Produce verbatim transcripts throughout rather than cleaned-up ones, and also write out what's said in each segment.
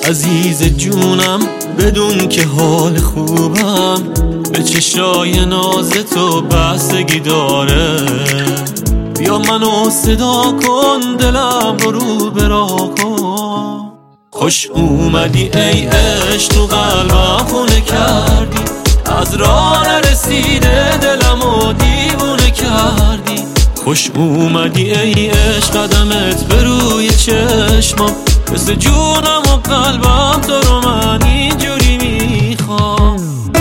عزیز جونم بدون که حال خوبم به چشای ناز تو بستگی داره. بیا منو صدا کن، دلم رو رو برا کن. خوش اومدی ای عشق، تو قلبم خونه کردی. از راه نرسیده دلمو دیوونه کردی. خوش اومدی ای عشق، قدمت به روی چشمم مثل جونم و قلبم تو رو من اینجوری میخوام.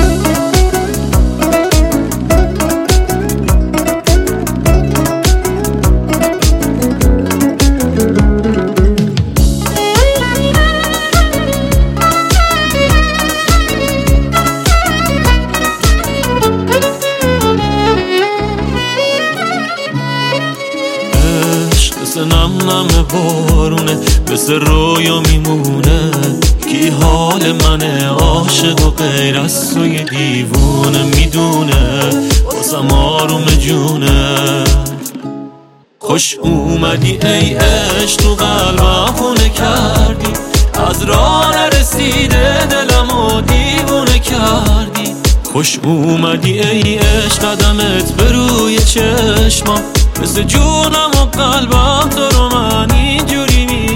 مثل نم نم بارونه، مثل رویا میمونه. کی حال منه عاشق و غیر از توی دیوونه میدونه، واسم آروم جونه. خوش اومدی ای عشق، تو قلبم خونه کردی. از راه نرسیده دلمو دیوونه کردی. خوش اومدی ای عشق، قدمت به روی چشمم مثل جونم و قلبم تو رو من اینجوری می